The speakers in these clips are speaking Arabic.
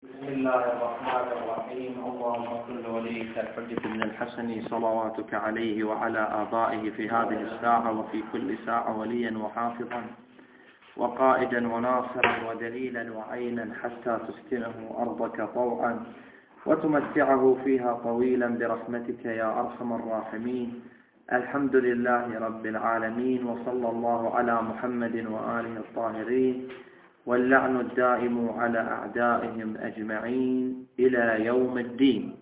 بسم الله الرحمن الرحيم. اللهم صل وليك الحجة بن الحسن صلواتك عليه وعلى آبائه في هذه الساعة وفي كل ساعة وليا وحافظا وقائدا وناصرا ودليلا وعينا حتى تسكنه أرضك طوعا وتمتعه فيها طويلا برحمتك يا أرحم الراحمين. الحمد لله رب العالمين، وصلى الله على محمد وآله الطاهرين، واللعن الدائم على أعدائهم أجمعين إلى يوم الدين.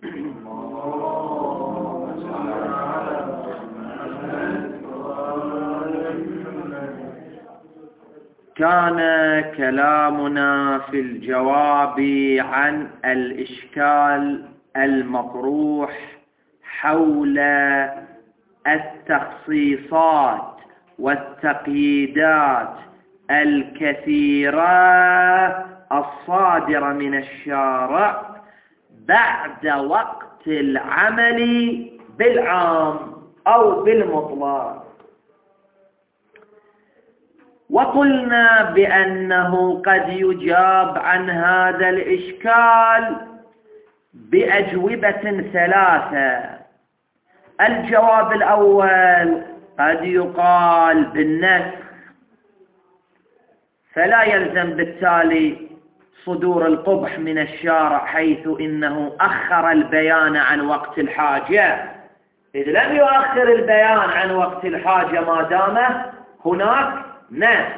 كان كلامنا في الجواب عن الإشكال المطروح حول التخصيصات والتقييدات الكثيرة الصادرة من الشارع بعد وقت العمل بالعام أو بالمطلق، وقلنا بأنه قد يجاب عن هذا الإشكال بأجوبة ثلاثة. الجواب الأول قد يقال بالنسخ، فلا يلزم بالتالي صدور القبح من الشارع حيث إنه أخر البيان عن وقت الحاجة، إذ لم يؤخر البيان عن وقت الحاجة ما دام هناك نسخ،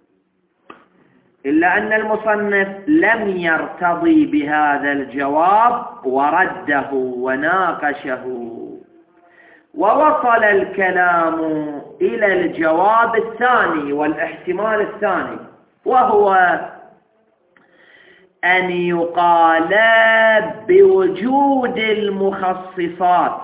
إلا أن المصنف لم يرتضي بهذا الجواب ورده وناقشه، ووصل الكلام إلى الجواب الثاني والاحتمال الثاني، وهو أن يقال بوجود المخصصات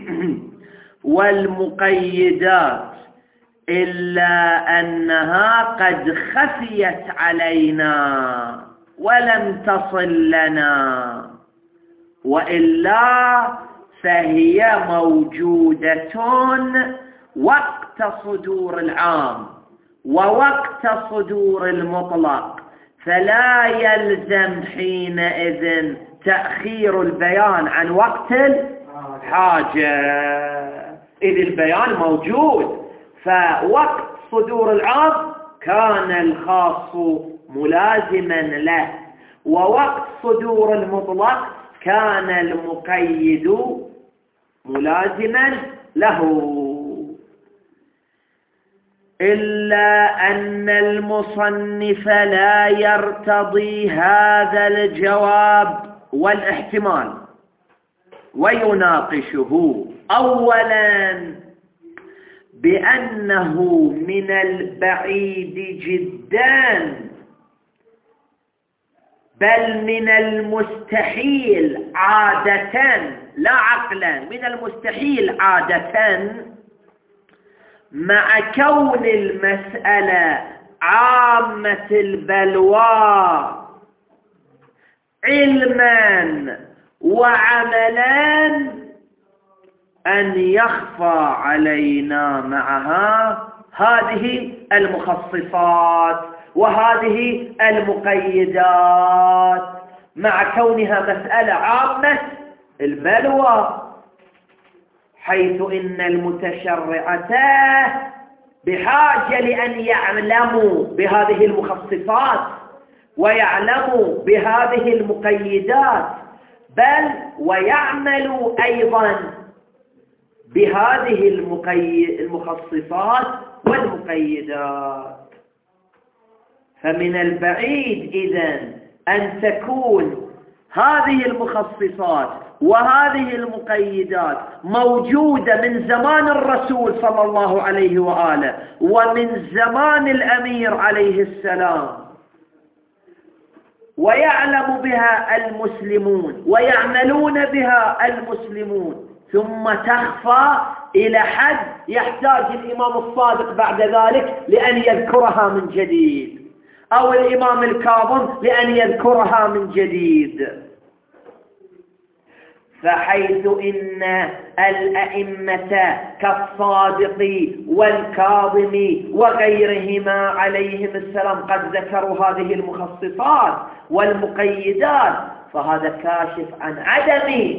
والمقيدات إلا أنها قد خفيت علينا ولم تصل لنا، وإلا فهي موجودة وقت صدور العام ووقت صدور المطلق، فلا يلزم حينئذ تأخير البيان عن وقت الحاجة، إذ البيان موجود. فوقت صدور العام كان الخاص ملازما له، ووقت صدور المطلق كان المقيد ملازما له، إلا أن المصنف لا يرتضي هذا الجواب والاحتمال ويناقشه. أولا بأنه من البعيد جدا بل من المستحيل عادة لا عقلا، من المستحيل عادة مع كون المسألة عامة البلوى علما وعملا أن يخفى علينا معها هذه المخصصات وهذه المقيدات، مع كونها مسألة عامة البلوى، حيث إن المتشرعة بحاجة لأن يعلموا بهذه المخصصات ويعلموا بهذه المقيدات، بل ويعملوا أيضا بهذه المخصصات والمقيدات. فمن البعيد إذن أن تكون هذه المخصصات وهذه المقيدات موجودة من زمان الرسول صلى الله عليه وآله ومن زمان الأمير عليه السلام، ويعلم بها المسلمون ويعملون بها المسلمون، ثم تخفى إلى حد يحتاج الإمام الصادق بعد ذلك لأن يذكرها من جديد، أو الإمام الكاظم لأن يذكرها من جديد. فحيث إن الأئمة كالصادق والكاظم وغيرهما عليهم السلام قد ذكروا هذه المخصصات والمقيدات، فهذا كاشف عن عدم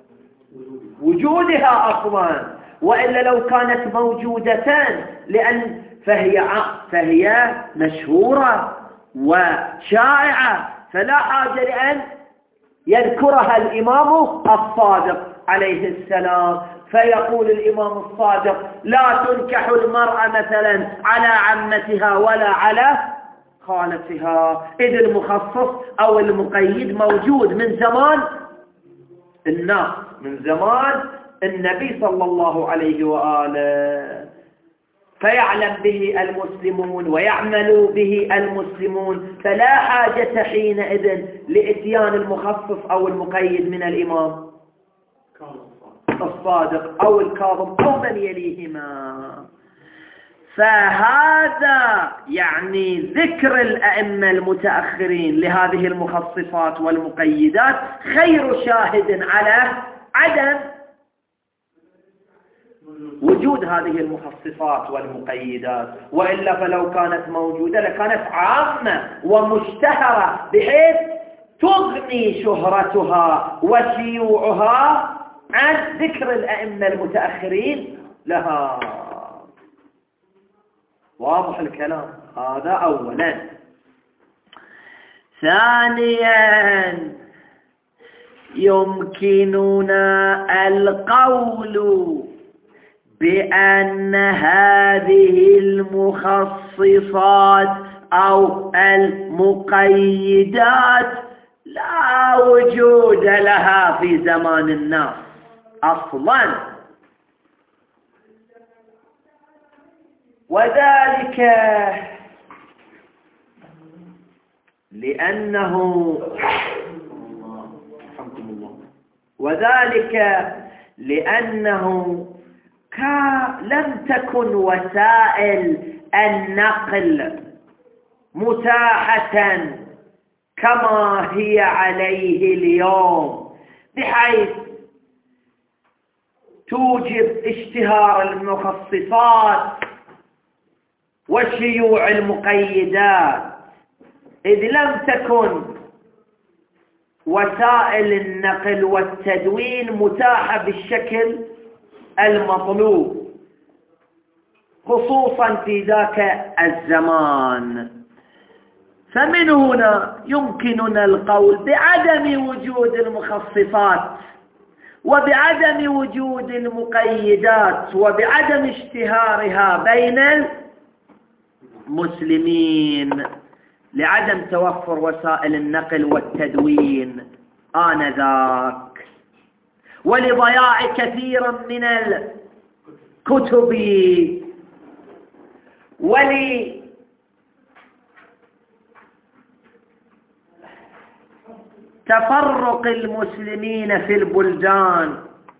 وجودها أصلا، وإلا لو كانت موجودة لأن فهي مشهورة وشائعة، فلا حاجة لأن يذكرها الإمام الصادق عليه السلام. فيقول الإمام الصادق: لا تنكح المرأة مثلا على عمتها ولا على خالتها، إذ المخصص أو المقيد موجود من زمان الناس، من زمان النبي صلى الله عليه وآله، فيعلم به المسلمون ويعمل به المسلمون، فلا حاجة حينئذ لإتيان المخصص أو المقيد من الإمام الصادق أو الكاظم أو من يليهما. فهذا يعني ذكر الأئمة المتأخرين لهذه المخصصات والمقيدات خير شاهد على عدم وجود هذه المخصصات والمقيدات، وإلا فلو كانت موجودة لكانت عامة ومشتهرة بحيث تغني شهرتها وشيوعها عن ذكر الأئمة المتأخرين لها. واضح الكلام؟ هذا أولا. ثانيا، يمكننا القول بأن هذه المخصصات أو المقيدات لا وجود لها في زمان الناس أصلا، وذلك لأنه لم تكن وسائل النقل متاحة كما هي عليه اليوم، بحيث توجب اشتهار المخصصات وشيوع المقيدات، إذ لم تكن وسائل النقل والتدوين متاحة بالشكل المطلوب، خصوصا في ذاك الزمان. فمن هنا يمكننا القول بعدم وجود المخصصات وبعدم وجود المقيدات وبعدم اشتهارها بين المسلمين لعدم توفر وسائل النقل والتدوين آنذاك، ولضياع كثير من الكتب، ولتفرق المسلمين في البلدان.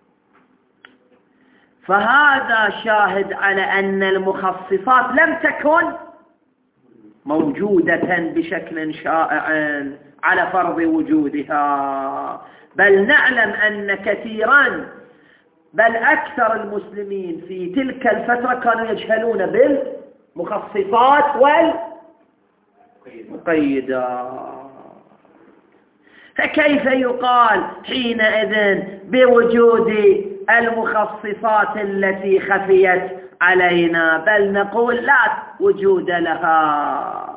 فهذا شاهد على أن المخصصات لم تكن موجودة بشكل شائع على فرض وجودها، بل نعلم أن كثيرا بل أكثر المسلمين في تلك الفترة كانوا يجهلون بالمخصصات والمقيدات. فكيف يقال حينئذ بوجود المخصصات التي خفيت علينا؟ بل نقول لا وجود لها،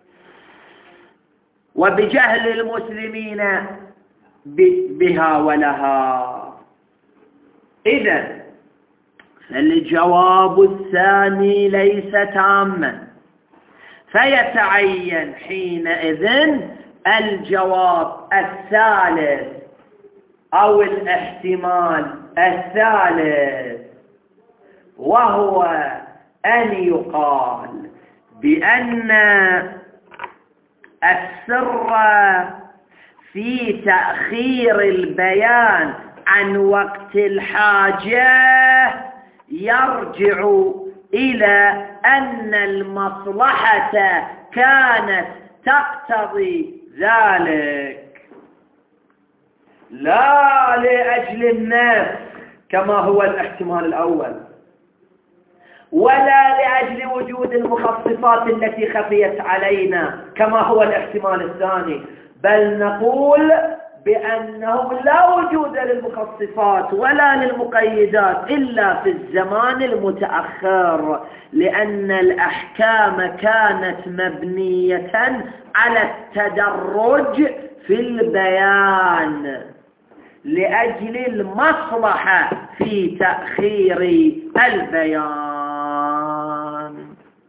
وبجهل المسلمين بها ولها. إذن فالجواب الثاني ليس تاما، فيتعين حينئذ الجواب الثالث أو الاحتمال الثالث، وهو أن يقال بأن السر في تأخير البيان عن وقت الحاجة يرجع إلى أن المصلحة كانت تقتضي ذلك، لا لأجل النفس كما هو الاحتمال الأول، ولا لأجل وجود المخصصات التي خفيت علينا كما هو الاحتمال الثاني، بل نقول بأنه لا وجود للمخصصات ولا للمقيدات إلا في الزمان المتأخر، لأن الأحكام كانت مبنية على التدرج في البيان لأجل المصلحة في تأخير البيان.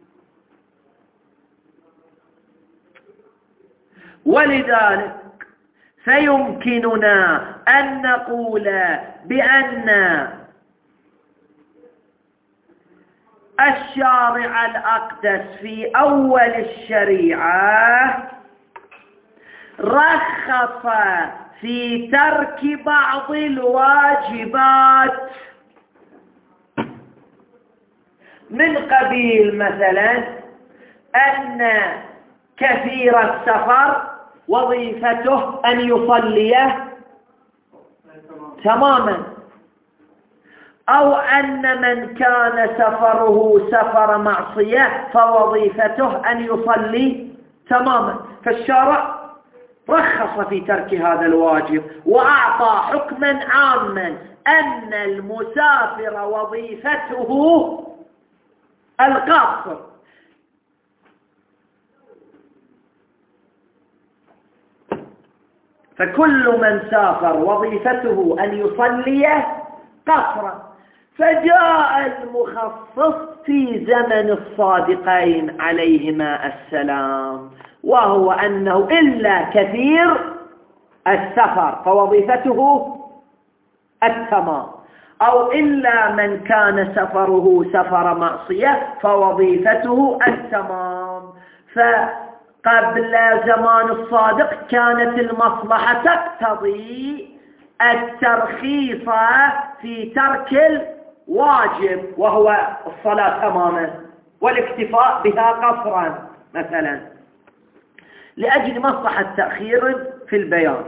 ولذلك فيمكننا أن نقول بأن الشارع الأقدس في أول الشريعة رخص في ترك بعض الواجبات، من قبيل مثلا أن كثير السفر وظيفته أن يصلي تماما، أو أن من كان سفره سفر معصية فوظيفته أن يصلي تماما. فالشارع رخص في ترك هذا الواجب وأعطى حكما عاما أن المسافر وظيفته القصر. فكل من سافر وظيفته أن يصلي قصرا. فجاء المخصص في زمن الصادقين عليهما السلام، وهو أنه إلا كثير السفر فوظيفته التمام، أو إلا من كان سفره سفر معصية فوظيفته التمام. فقبل زمان الصادق كانت المصلحة تقتضي الترخيص في ترك الواجب وهو الصلاة تماما والاكتفاء بها قصرا مثلا لأجل مصلحة تأخير في البيان.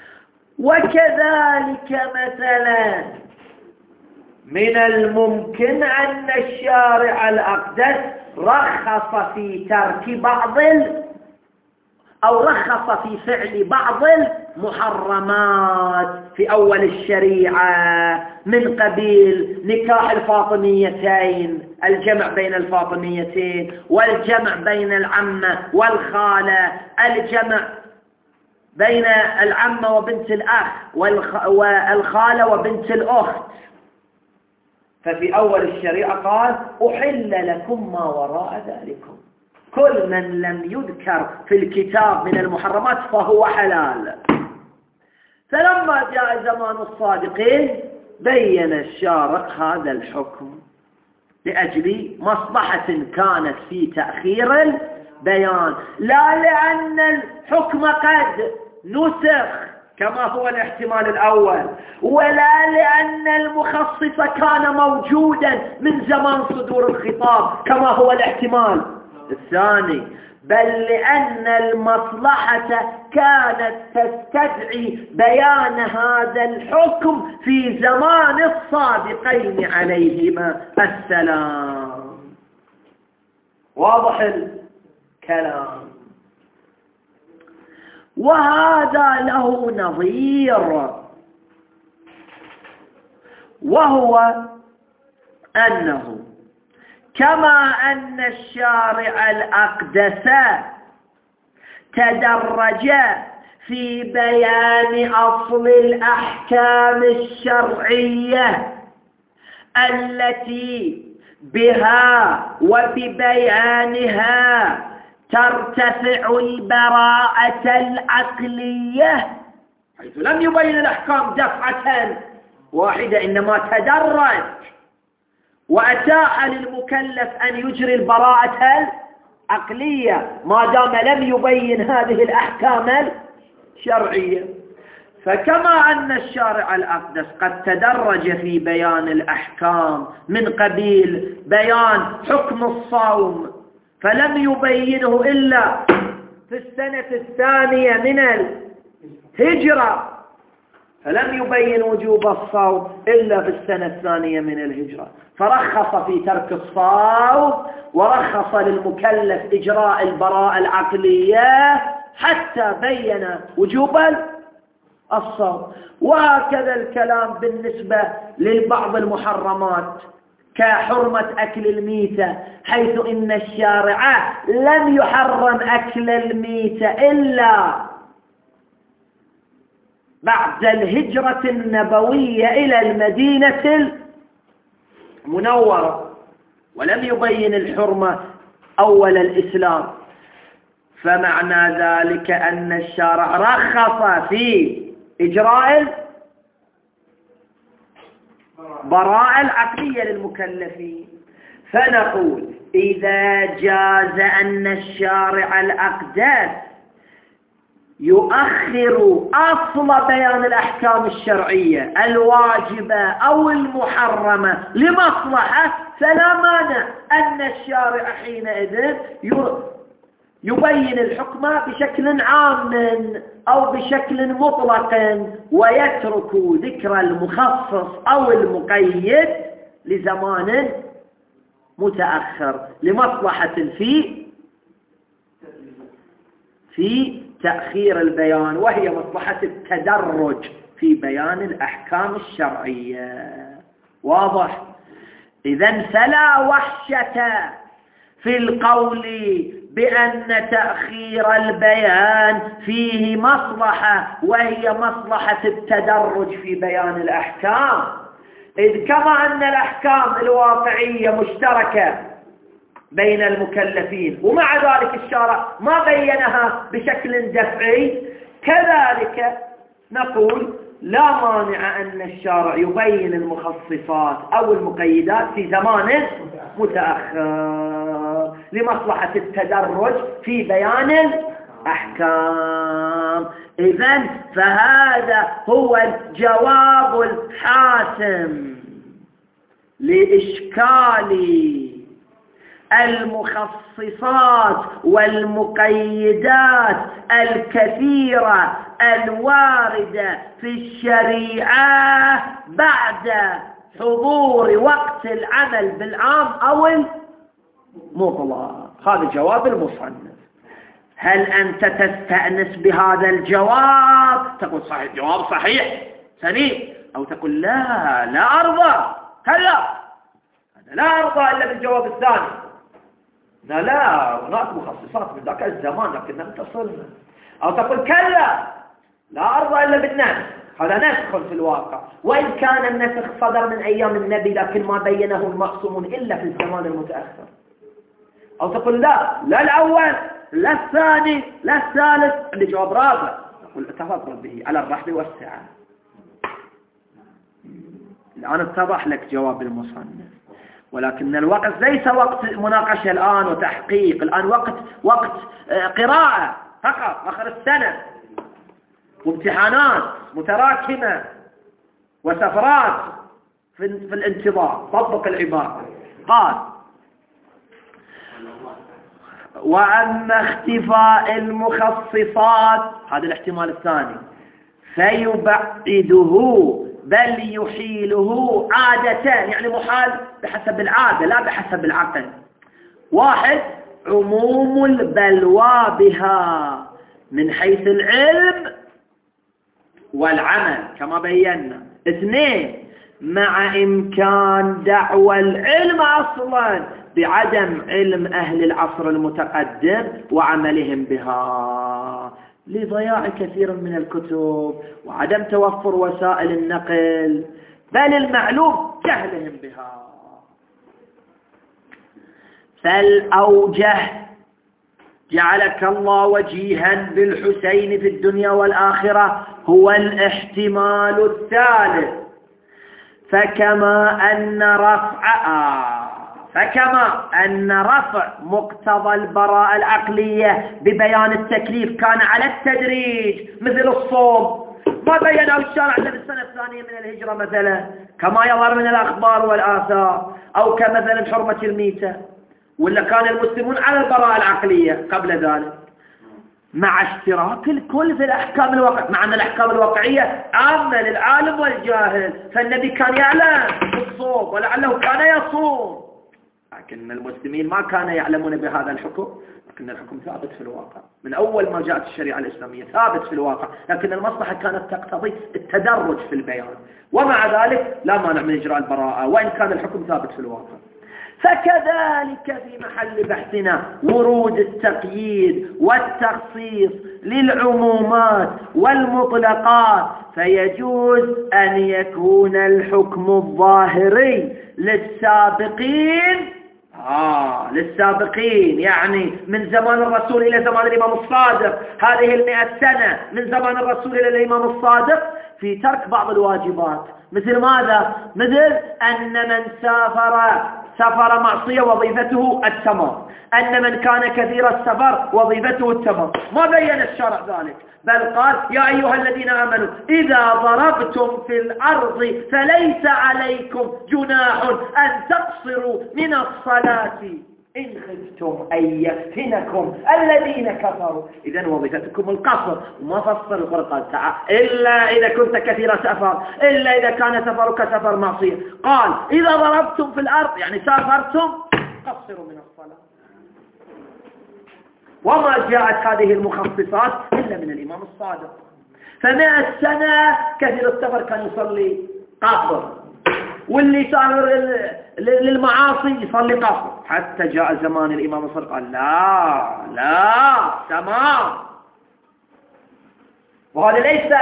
وكذلك مثلا من الممكن أن الشارع الأقدس رخص في ترك بعض أو رخص في فعل بعض المحرمات في أول الشريعة، من قبيل نكاح الفاطميتين، الجمع بين الفاطميتين، والجمع بين العمة والخالة، الجمع بين العمة وبنت الأخ والخالة وبنت الأخت. ففي أول الشريعة قال أحل لكم ما وراء ذلكم، كل من لم يذكر في الكتاب من المحرمات فهو حلال. فلما جاء زمان الصادقين بين الشارع هذا الحكم لأجل مصلحة كانت في تأخير البيان، لا لأن الحكم قد نسخ كما هو الاحتمال الأول، ولا لأن المخصص كان موجودا من زمان صدور الخطاب كما هو الاحتمال الثاني، بل لأن المصلحة كانت تستدعي بيان هذا الحكم في زمان الصادقين عليهما السلام. واضح الكلام؟ وهذا له نظير، وهو أنه كما أن الشارع الأقدس تدرج في بيان أصل الأحكام الشرعية التي بها وببيانها ترتفع البراءة العقلية، حيث لم يبين الأحكام دفعة واحدة، إنما تدرج وأتاح للمكلف أن يجري البراءة العقلية ما دام لم يبين هذه الأحكام الشرعية. فكما أن الشارع الأقدس قد تدرج في بيان الأحكام من قبيل بيان حكم الصوم فلم يبينه إلا في السنة الثانية من الهجرة، فلم يبين وجوب الصوم إلا في السنة الثانية من الهجرة، فرخص في ترك الصوم ورخص للمكلف إجراء البراءة العقلية حتى بين وجوب الصوم. وهكذا الكلام بالنسبة لبعض المحرمات كحرمة أكل الميتة، حيث إن الشارع لم يحرم أكل الميتة إلا بعد الهجرة النبوية إلى المدينة المنورة، ولم يبين الحرمة أول الإسلام. فمعنى ذلك أن الشارع رخص في إجراء البراءة العقلية للمكلفين. فنقول إذا جاز أن الشارع الأقدس يؤخر أصل بيان الأحكام الشرعية الواجبة أو المحرمة لمصلحة، فلا مانع أن الشارع حينئذ يبين الحكم بشكل عام أو بشكل مطلق، ويترك ذكر المخصص أو المقيد لزمان متأخر لمصلحة في تأخير البيان، وهي مصلحة التدرج في بيان الأحكام الشرعية. واضح؟ إذن فلا وحشة في القول بأن تأخير البيان فيه مصلحة، وهي مصلحة التدرج في بيان الأحكام، إذ كما أن الأحكام الواقعية مشتركة بين المكلفين ومع ذلك الشارع ما بينها بشكل دفعي، كذلك نقول لا مانع أن الشارع يبين المخصصات أو المقيدات في زمان متأخر لمصلحة التدرج في بيان الأحكام. إذن فهذا هو الجواب الحاسم لإشكال المخصصات والمقيدات الكثيرة الواردة في الشريعة بعد حضور وقت العمل بالعام أو المطلق. هذا جواب المصنف. هل أنت تستأنس بهذا الجواب؟ تقول صحيح، جواب صحيح سليم، أو تقول لا أرضى، كلا لا أرضى إلا بالجواب الثاني، لا هناك مخصصات من ذاك الزمان لكن لم تصلنا، أو تقول كلا لا أرضى إلا بالنسخ، هذا نسخ في الواقع، وإن كان النسخ صدر من أيام النبي لكن ما بينه المعصومون إلا في الزمان المتأخر. أو تقول لا الأول لا الثاني لا الثالث، عندي جواب رابع، أقول تفضل به على الرحب والسعة. الآن اتضح لك جواب المصنف، ولكن الوقت ليس وقت مناقشة الآن وتحقيق، الآن وقت قراءة فقط آخر السنة، وامتحانات متراكمة وسفرات في الانتظار. طبق العبارة. قال: وأما اختفاء المخصصات، هذا الاحتمال الثاني، فيبعده بل يحيله عادة، يعني محال بحسب العادة لا بحسب العقل. واحد: عموم البلوى بها من حيث العلم والعمل كما بينا. اثنين: مع إمكان دعوى العلم أصلا بعدم علم أهل العصر المتقدم وعملهم بها لضياع كثير من الكتب وعدم توفر وسائل النقل، بل المعلوم جهلهم بها. فالأوجه جعلك الله وجيها بالحسين في الدنيا والآخرة هو الاحتمال الثالث. فكما أن رفع مقتضى البراءة العقلية ببيان التكليف كان على التدريج مثل الصوم ما بينه الشارع في السنة الثانية من الهجرة مثلا كما يظهر من الأخبار والآثار، أو كمثلا حرمة الميتة، ولا كان المسلمون على البراءة العقلية قبل ذلك مع اشتراك الكل في الأحكام الواقعية، مع أن الأحكام الواقعية عامة للعالم والجاهل، فالنبي كان يعلم بالصوم ولعله كان يصوم، لكن المسلمين ما كانوا يعلمون بهذا الحكم، لكن الحكم ثابت في الواقع من أول ما جاءت الشريعة الإسلامية، ثابت في الواقع، لكن المصلحة كانت تقتضي التدرج في البيان، ومع ذلك لا مانع من إجراء البراءة وإن كان الحكم ثابت في الواقع. فكذلك في محل بحثنا ورود التقييد والتخصيص للعمومات والمطلقات، فيجوز أن يكون الحكم الظاهري للسابقين يعني من زمان الرسول إلى زمان الإمام الصادق، هذه 100 سنة من زمان الرسول إلى الإمام الصادق، في ترك بعض الواجبات. مثل ماذا؟ مثل أن من سافر معصية وظيفته التمام، أن من كان كثير السفر وظيفته التمام، ما بين الشرع ذلك، بل قال يا أيها الذين آمنوا إذا ضربتم في الأرض فليس عليكم جناح أن تقصروا من الصلاة إن خفتم أن يفتنكم الذين كفروا. إذن وظيفتكم القصر، وما فصل القرآن تعالى إلا إذا كنت كثير سفر، إلا إذا كان سفرك سفر معصية. قال إذا ضربتم في الأرض يعني سافرتم قصروا من الصلاة. وما جاءت هذه المخصصات إلا من الإمام الصادق. ف100 سنة كثير السفر كان يصلي قصر، واللي سافر للمعاصي يصلي قصر، حتى جاء زمان الإمام الصادق قال لا تمام. وهذا ليس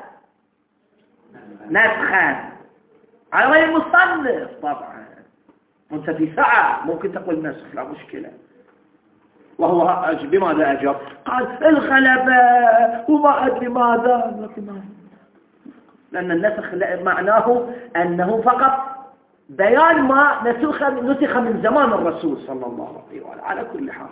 نسخا على غير المصنف طبعا، وانت في ساعة ممكن تقول نسخ لا مشكلة. وهو بماذا أجاب؟ قال الغلبة وما أدري ماذا، لأن النسخ معناه أنه فقط بيان ما نسخ من زمان الرسول صلى الله عليه وآله. على كل حال،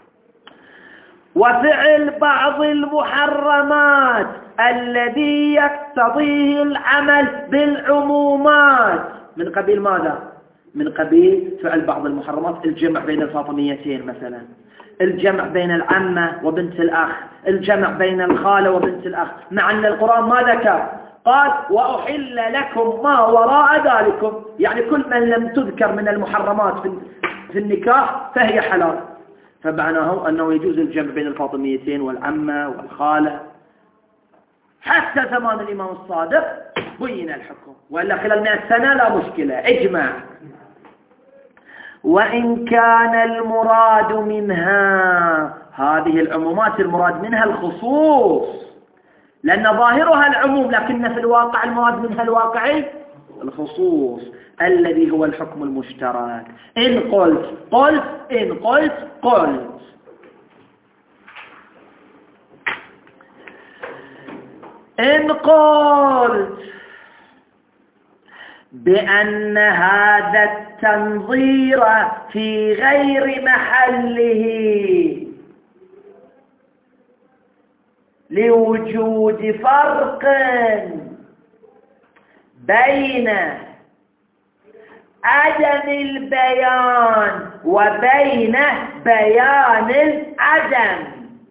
وفعل بعض المحرمات الذي يقتضيه العمل بالعمومات من قبيل ماذا؟ من قبيل فعل بعض المحرمات، الجمع بين الفاطميتين مثلا، الجمع بين العمة وبنت الأخ، الجمع بين الخالة وبنت الأخ، مع أن القرآن ما ذكر، قال وأحل لكم ما وراء ذلكم، يعني كل من لم تذكر من المحرمات في النكاح فهي حلال. فمعناه أنه يجوز الجمع بين الفاطميتين والعمة والخالة. حتى زمان الإمام الصادق بين الحكم، وإلا خلال 100 سنة لا مشكلة، اجمع. وإن كان المراد منها هذه العمومات المراد منها الخصوص، لأن ظاهرها العموم لكن في الواقع المراد منها الواقعي الخصوص الذي هو الحكم المشترك. إن قلت قلت، إن قلت قلت. إن قلت بأن هذا التنظير في غير محله لوجود فرق بين عدم البيان وبين بيان العدم،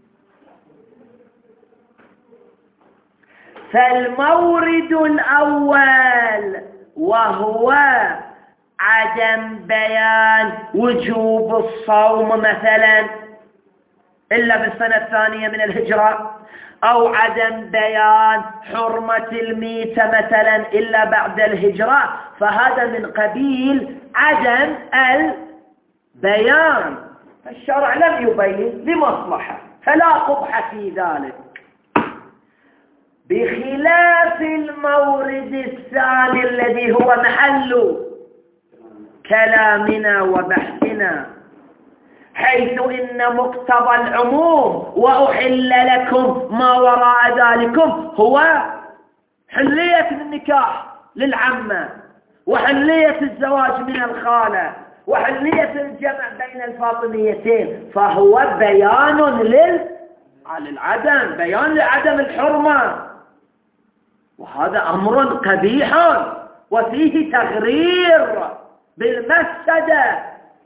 فالمورد الأول وهو عدم بيان وجوب الصوم مثلا إلا في السنة الثانية من الهجرة، أو عدم بيان حرمة الميتة مثلا إلا بعد الهجرة، فهذا من قبيل عدم البيان، الشرع لم يبين لمصلحة فلا قبح في ذلك. بخلاف المورد الثاني الذي هو محل كلامنا وبحثنا، حيث إن مقتضى العموم وأحل لكم ما وراء ذلكم هو حلية النكاح للعمة، وحلية الزواج من الخالة، وحلية الجمع بين الفاطميتين، فهو بيان للعدم، بيان لعدم الحرمة، وهذا أمر قبيح وفيه تغرير بالمفسدة.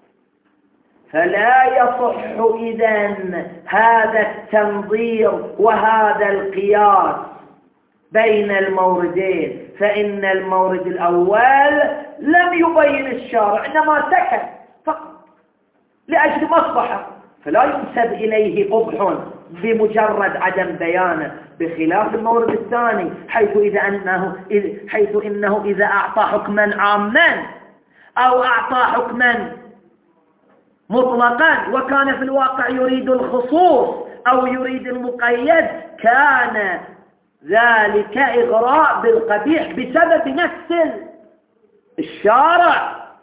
فلا يصح إذن هذا التنظير وهذا القياس بين الموردين، فإن المورد الأول لم يبين الشارع، إنما سكت فقط لأجل مصلحة، فلا ينسب إليه قبح بمجرد عدم بيانه، بخلاف المورد الثاني حيث إنه إذا أعطى حكما عاما أو أعطى حكما مطلقا وكان في الواقع يريد الخصوص أو يريد المقيد، كان ذلك إغراء بالقبيح بسبب نفس الشارع،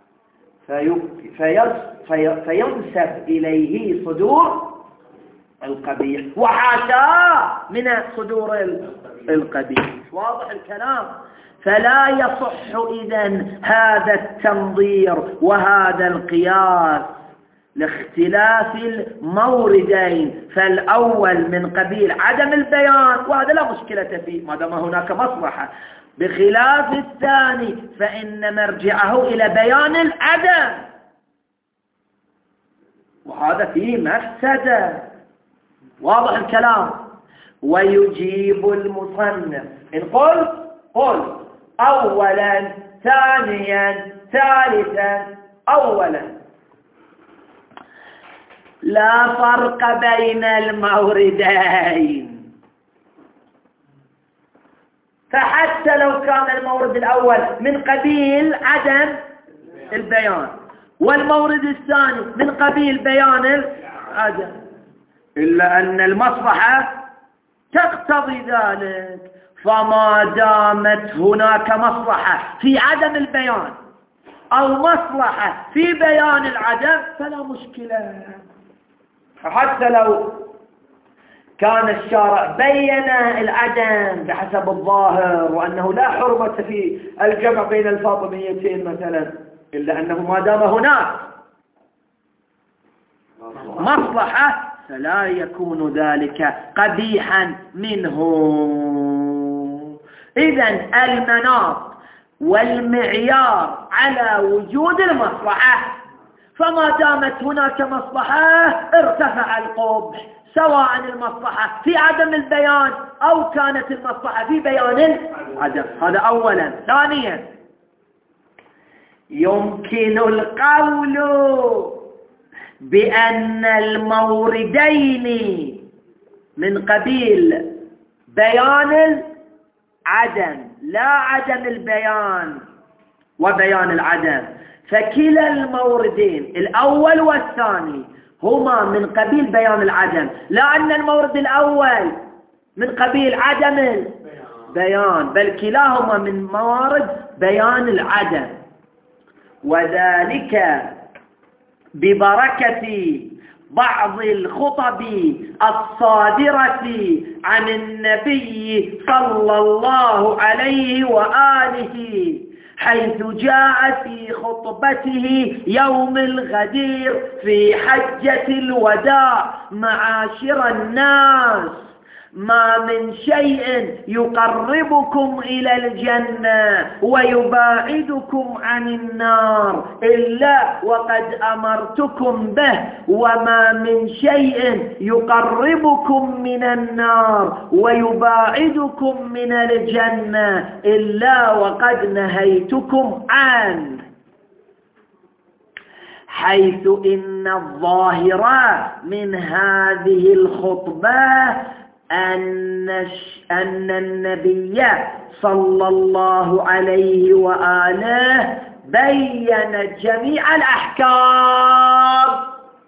فينسب إليه صدور القبيح وحاشاه من صدور القبيح. واضح الكلام؟ فلا يصح إذن هذا التنظير وهذا القياس لاختلاف الموردين، فالأول من قبيل عدم البيان وهذا لا مشكلة فيه ما دام هناك مصلحة، بخلاف الثاني فإن مرجعه إلى بيان العدم وهذا فيه مفسدة. واضح الكلام؟ ويجيب المصنف إن قل أولا ثانيا ثالثا. أولا لا فرق بين الموردين، فحتى لو كان المورد الأول من قبيل عدم البيان والمورد الثاني من قبيل بيان العدم، إلا أن المصلحة تقتضي ذلك، فما دامت هناك مصلحة في عدم البيان أو مصلحة في بيان العدم فلا مشكلة. حتى لو كان الشارع بين العدم بحسب الظاهر وأنه لا حرمة في الجمع بين الفاطميتين مثلا، إلا أنه ما دام هناك مصلحة فلا يكون ذلك قبيحا منه. إذن المناط والمعيار على وجود المصلحة، فما دامت هناك مصلحة ارتفع القبح، سواء المصلحة في عدم البيان أو كانت المصلحة في بيان العدم. هذا أولا. ثانيا يمكن القول بأن الموردين من قبيل بيان العدم لا عدم البيان وبيان العدم، فكلا الموردين الأول والثاني هما من قبيل بيان العدم، لا أن المورد الأول من قبيل عدم البيان، بل كلاهما من موارد بيان العدم، وذلك ببركة بعض الخطب الصادرة عن النبي صلى الله عليه وآله، حيث جاء في خطبته يوم الغدير في حجة الوداع: معاشر الناس، ما من شيء يقربكم إلى الجنة ويباعدكم عن النار إلا وقد أمرتكم به، وما من شيء يقربكم من النار ويباعدكم من الجنة إلا وقد نهيتكم عنه. حيث إن الظاهر من هذه الخطبة أن النبي صلى الله عليه وآله بين جميع الأحكام،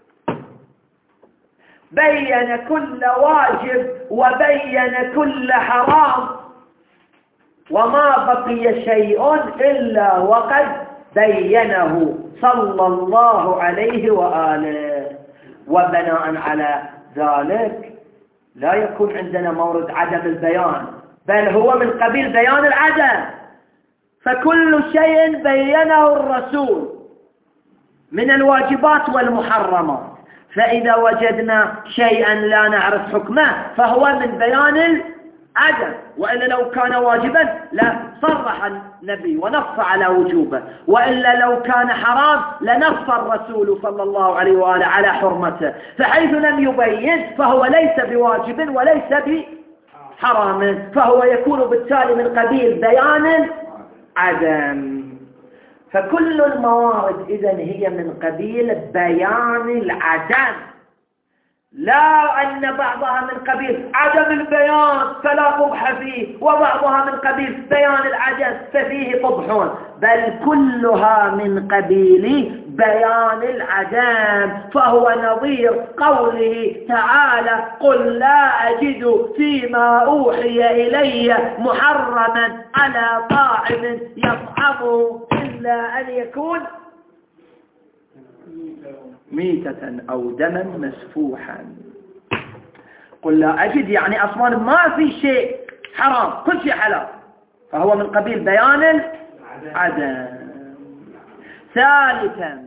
بين كل واجب وبين كل حرام، وما بقي شيء إلا وقد بينه صلى الله عليه وآله. وبناء على ذلك لا يكون عندنا مورد عدم البيان، بل هو من قبيل بيان العدم، فكل شيء بينه الرسول من الواجبات والمحرمات، فإذا وجدنا شيئا لا نعرف حكمه فهو من بيان العدم، وإلا لو كان واجبا لا صرح النبي ونص على وجوبه، وإلا لو كان حرام لنص الرسول صلى الله عليه وآله على حرمته، فحيث لم يبين فهو ليس بواجب وليس بحرام، فهو يكون بالتالي من قبيل بيان العدم. فكل الموارد إذن هي من قبيل بيان العدم، لا أن بعضها من قبيل عدم البيان فلا قبح فيه، وبعضها من قبيل بيان العجز ففيه قبح، بل كلها من قبيل بيان العدم، فهو نظير قوله تعالى: قل لا أجد فيما أوحي إلي محرما على طاعم يطعمه إلا أن يكون ميتة أو دما مسفوحا. قل لا أجد يعني أصلا ما في شيء حرام، كل شيء حلال، فهو من قبيل بيان العدم. ثالثا،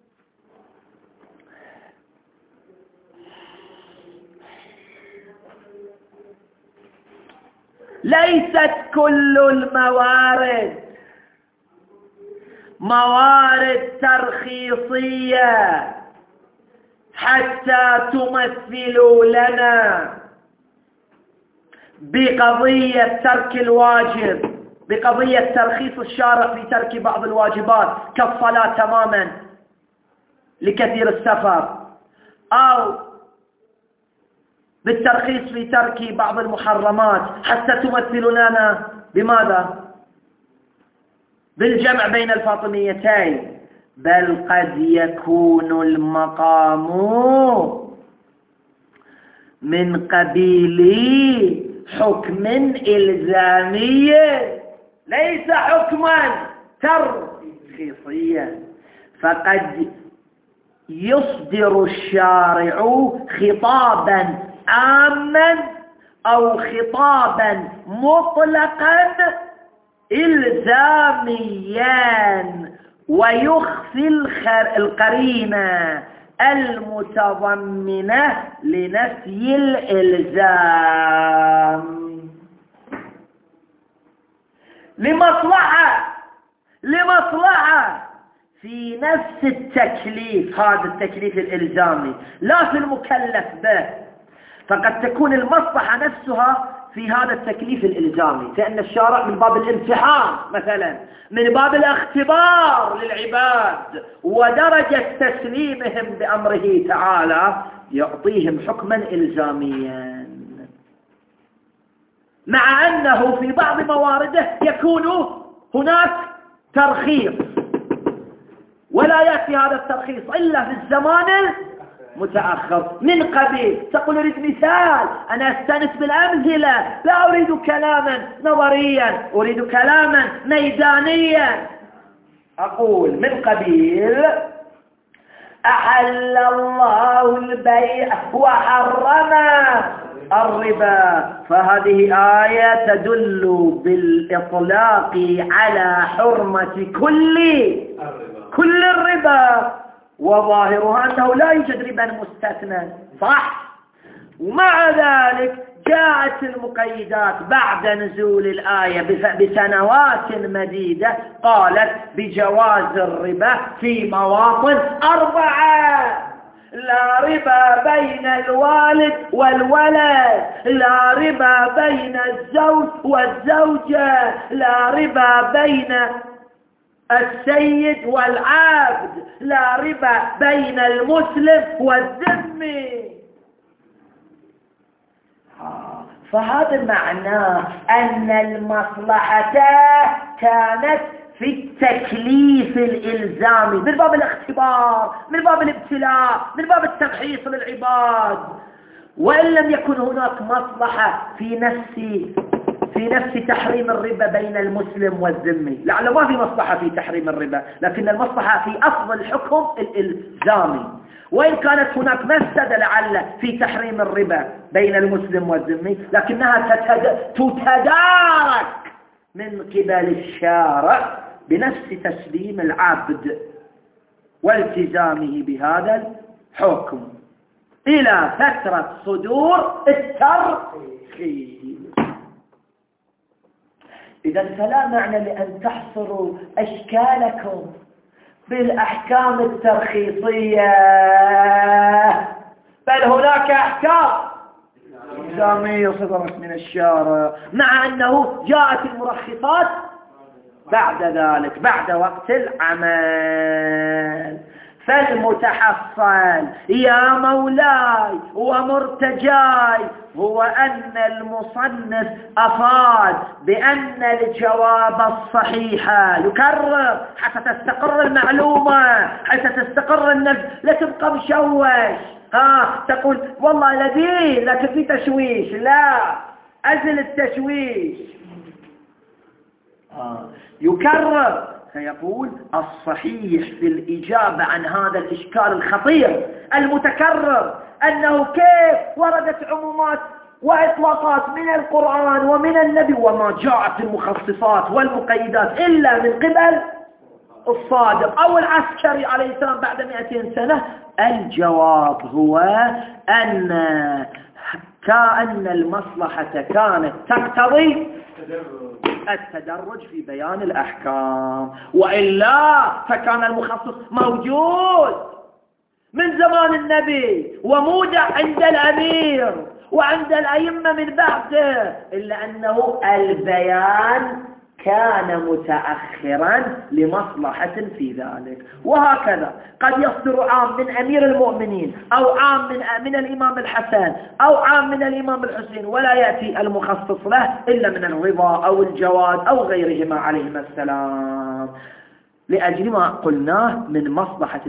ليست كل الموارد موارد ترخيصية حتى تمثلوا لنا بقضية ترك الواجب، بقضية ترخيص الشارع في ترك بعض الواجبات كالصلاة تماما لكثير السفر، أو بالترخيص في ترك بعض المحرمات حتى تمثلوا لنا بماذا؟ بالجمع بين الفاطميتين. بل قد يكون المقام من قبيل حكم إلزامي ليس حكما ترخيصيا، فقد يصدر الشارع خطابا عاما أو خطابا مطلقا إلزاميا ويخفي القرينة المتضمنة لنفي الإلزام لمصلحة في نفس التكليف، هذا التكليف الإلزامي لا في المكلف به، فقد تكون المصلحة نفسها في هذا التكليف الإلزامي، فإن الشارع من باب الامتحان مثلا، من باب الاختبار للعباد ودرجة تسليمهم بأمره تعالى يعطيهم حكما إلزاميا، مع أنه في بعض موارده يكون هناك ترخيص ولا يأتي هذا الترخيص إلا في الزمان متأخر. من قبيل تقول أريد مثال، أنا أستأنس بالأمثلة، لا أريد كلاما نظريا، أريد كلاما ميدانيا. أقول من قبيل أحل الله البيع وحرم الربا، فهذه آية تدل بالإطلاق على حرمة كل الربا، وظاهرها أنه لا يوجد ربا مستثنى، صح؟ ومع ذلك جاءت المقيدات بعد نزول الآية بسنوات مديدة قالت بجواز الربا في مواطن 4: لا ربا بين الوالد والولد، لا ربا بين الزوج والزوجة، لا ربا بين السيد والعبد، لا ربا بين المسلم والذمي. فهذا معناه أن المصلحة كانت في التكليف الإلزامي من باب الاختبار، من باب الابتلاء، من باب التمحيص للعباد، وإن لم يكن هناك مصلحة في نفس تحريم الربا بين المسلم والذمي، لعل ما في مصلحة في تحريم الربا، لكن المصلحة في أصل الحكم الإلزامي، وإن كانت هناك مفسدة لعل في تحريم الربا بين المسلم والذمي، لكنها تتدارك من قبل الشارع بنفس تسليم العبد والتزامه بهذا الحكم إلى فترة صدور الترخيص. إذا فلا معنى لأن تحصروا أشكالكم بالأحكام الترخيصية، بل هناك أحكام إلزامية صدرت من الشارع، مع أنه جاءت المرخصات بعد ذلك، بعد وقت العمل. فالمتحصل يا مولاي ومرتجاي هو أن المصنف أفاد بأن الجواب الصحيح يكرر حتى تستقر المعلومة، حتى تستقر النفس، لا تبقى مشوش. تقول والله لذيذ لكن في تشويش، لا، أزل التشويش. يكرر فيقول الصحيح في الإجابة عن هذا الإشكال الخطير المتكرر أنه كيف وردت عمومات وإطلاقات من القرآن ومن النبي وما جاءت المخصصات والمقيدات إلا من قبل الصادق أو العسكري عليه السلام بعد 200 سنة. الجواب هو أن المصلحة كانت تقتضي التدرج في بيان الأحكام، وإلا فكان المخصص موجود من زمان النبي ومودع عند الأمير وعند الأئمة من بعده، إلا أنه البيان كان متأخرا لمصلحة في ذلك. وهكذا قد يصدر عام من أمير المؤمنين أو عام من الإمام الحسن أو عام من الإمام الحسين ولا يأتي المخصص له إلا من الرضا أو الجواز أو غيرهما عليهما السلام، لأجل ما قلناه من مصلحة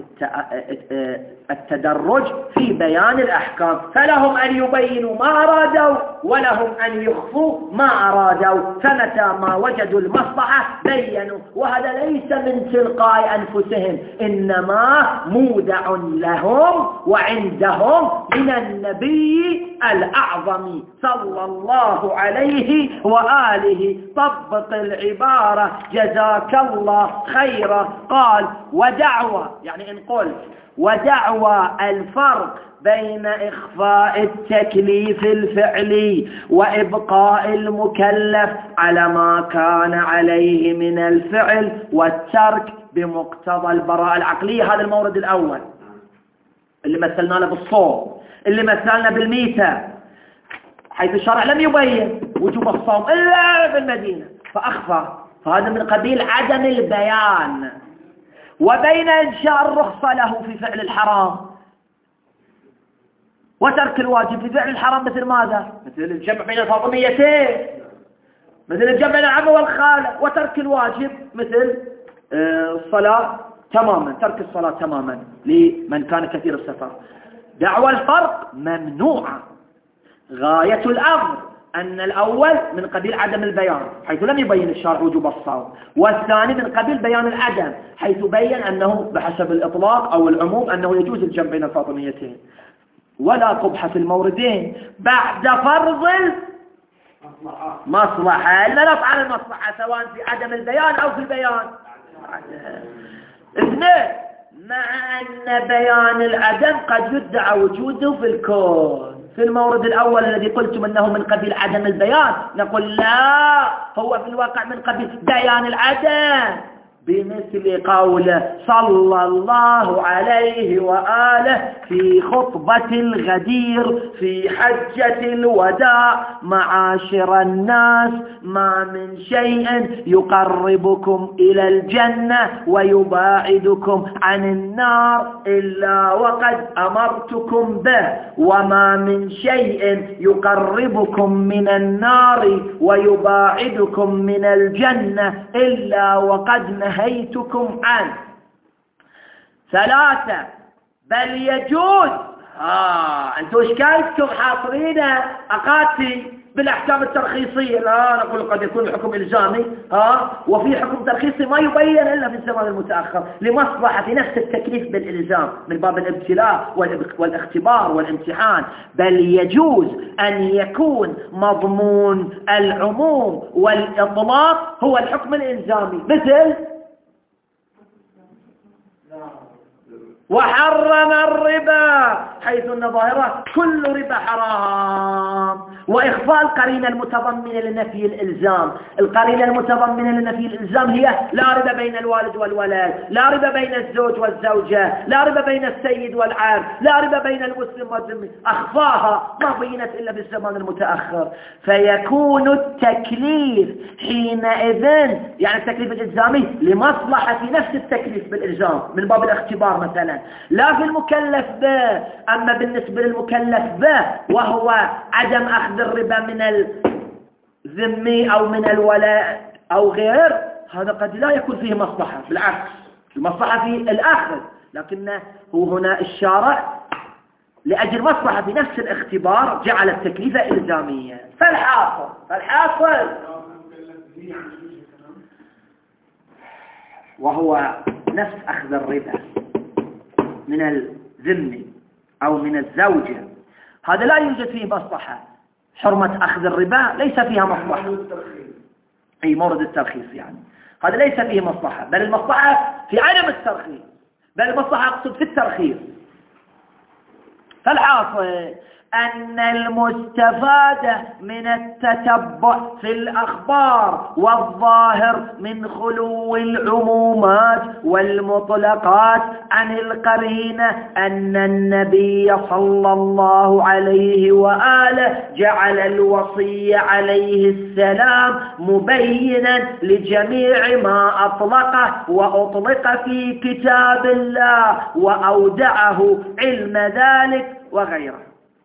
التدرج في بيان الأحكام. فلهم أن يبينوا ما أرادوا ولهم أن يخفوا ما أرادوا، فمتى ما وجدوا المصلحة بينوا، وهذا ليس من تلقاء أنفسهم، إنما مودع لهم وعندهم من النبي الأعظم صلى الله عليه وآله. طبق العبارة جزاك الله خيرا. قال ودعوى، يعني إن قلت ودعوى الفرق بين إخفاء التكليف الفعلي وإبقاء المكلف على ما كان عليه من الفعل والترك بمقتضى البراءة العقلية. هذا المورد الأول اللي مثلنا له بالصوم، اللي مثلنا بالميتة، حيث الشرع لم يبين وجوب الصوم إلا في المدينة فأخفى، فهذا من قبيل عدم البيان. وبين إنشاء الرخصة له في فعل الحرام وترك الواجب في فعل الحرام، مثل ماذا؟ مثل الجمع بين الفاطميتين، مثل الجمع بين العم والخالة، وترك الواجب مثل الصلاة تماما، ترك الصلاة تماما لمن كان كثير السفر. دعوى الفرق ممنوعة. غاية الأمر أن الأول من قبيل عدم البيان حيث لم يبين الشرع وجوب الصوم، والثاني من قبيل بيان العدم حيث بين أنه بحسب الإطلاق أو العموم أنه يجوز الجمع بين الفاطميتين. ولا قبح في الموردين بعد فرض المصلحة، لا نفعل المصلحة سواء في عدم البيان أو في البيان. اثنين، مع أن بيان العدم قد يدعى وجوده في الكون. في المورد الأول الذي قلتم أنه من قبيل عدم البيان نقول لا، هو في الواقع من قبيل بيان العدم، بمثل قوله صلى الله عليه وآله في خطبة الغدير في حجة الوداع: معاشر الناس، ما من شيء يقربكم إلى الجنة ويباعدكم عن النار إلا وقد أمرتكم به، وما من شيء يقربكم من النار ويباعدكم من الجنة إلا وقد نهيتكم عنه. ثلاثة، بل يجوز. أنتوا إيش كايتكم حاصرين أقاتي بالأحكام الترخيصية؟ لا، نقول قد يكون الحكم إلزامي وفي حكم ترخيصي ما يبين إلا في الزمان المتأخر لمصلحة نفس التكليف بالإلزام من باب الابتلاء والاختبار والامتحان. بل يجوز أن يكون مضمون العموم والإطلاق هو الحكم الإلزامي، مثل وحرم الربا، حيث أن ظاهره كل ربا حرام. وإخفاء القرينة المتضمنة لنفي الإلزام. القرينة المتضمنة لنفي الإلزام هي لا ربا بين الوالد والولد، لا ربا بين الزوج والزوجة، لا ربا بين السيد والعبد، لا ربا بين المسلم والذمي. أخفاها ما بينت إلا بالزمان المتأخر، فيكون التكليف حينئذ يعني التكليف الإلزامي لمصلحة في نفس التكليف بالإلزام من باب الاختبار مثلا، لا في المكلف به. أما بالنسبة للمكلف به وهو عدم أخذ الربا من الذمي أو من الولاء أو غير، هذا قد لا يكون فيه مصلحة، بالعكس المصلحة في الأخذ، لكنه هو هنا الشارع لأجل مصلحة في نفس الاختبار جعل التكليف إلزاميا. فالحاصل وهو نفس أخذ الربا من الذمي أو من الزوجة، هذا لا يوجد فيه مصلحة. حرمة أخذ الربا ليس فيها مصلحة، أي مورد الترخيص يعني، هذا ليس فيه مصلحة، بل المصلحة في عدم الترخيص، بل المصلحة أقصد في الترخيص. فالحاصل أن المستفاد من التتبع في الأخبار والظاهر من خلو العمومات والمطلقات عن القرينة أن النبي صلى الله عليه وآله جعل الوصي عليه السلام مبينا لجميع ما أطلقه وأطلق في كتاب الله وأودعه علم ذلك وغيره.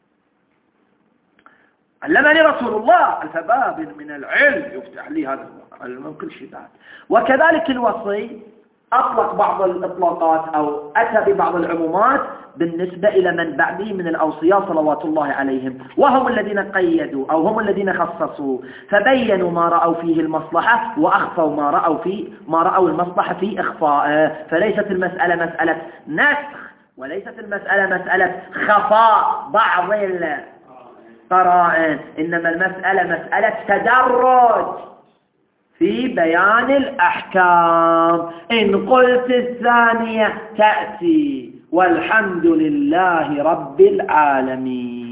علمني رسول الله ألف باب من العلم يفتح لي هذا من كل شيء بعد. وكذلك الوصي أطلق بعض الإطلاقات أو أتى ببعض العمومات بالنسبة إلى من بعده من الأوصياء صلوات الله عليهم، وهم الذين قيدوا أو هم الذين خصصوا، فبينوا ما رأوا فيه المصلحة وأخفوا ما رأوا المصلحة في إخفائه. فليست المسألة مسألة نسخ، وليست المسألة مسألة خفاء بعض القرائن، إنما المسألة مسألة تدرج في بيان الأحكام. إن قلت الثانية تأتي، والحمد لله رب العالمين.